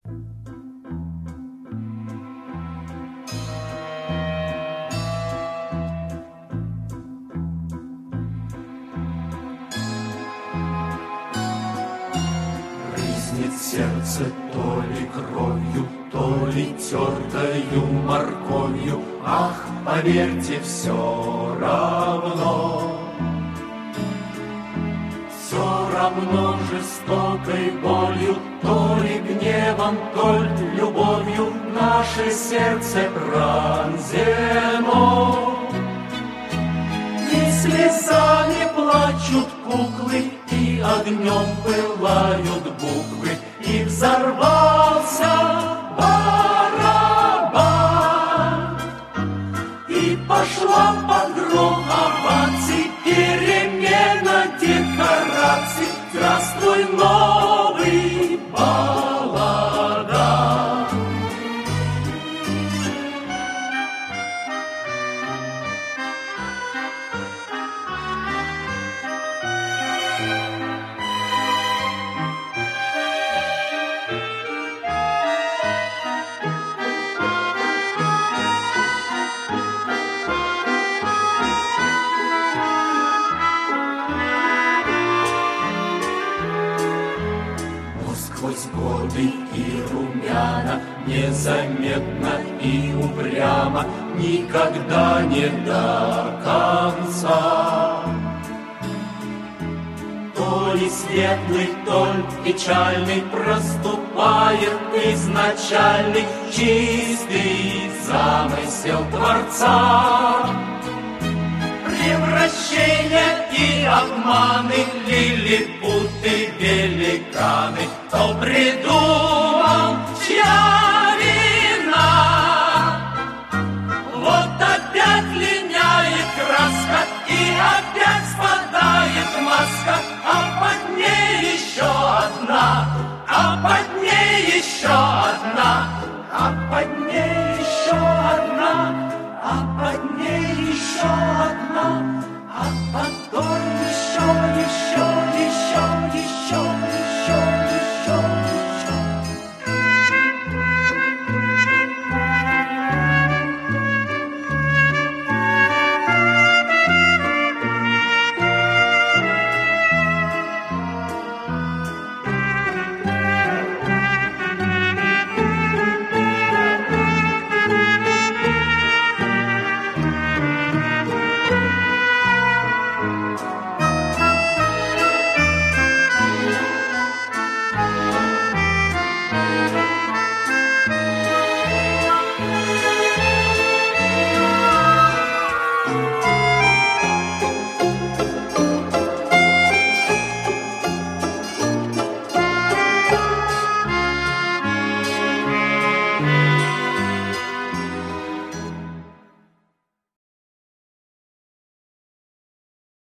Сердце то ли кровью, то ли тертою морковью. Ах, поверьте, все равно. Все равно жестокой болью, то ли гневом, то ли любовью наше сердце пронзено. И слезами плачут куклы, и огнем пылают буквы, и взорвался барабан, и пошла погром оваций, перемена декораций. Здравствуй, новый балаган. Сквозь годы и румяна, незаметно и упрямо, никогда не до конца. То ли светлый, то ли печальный проступает изначальный чистый замысел Творца. Превращения и обманы, лилипуты, великаны, кто придумал, чья вина? Вот опять линяет краска, и опять спадает маска, а под ней еще одна, а под ней еще одна, а под ней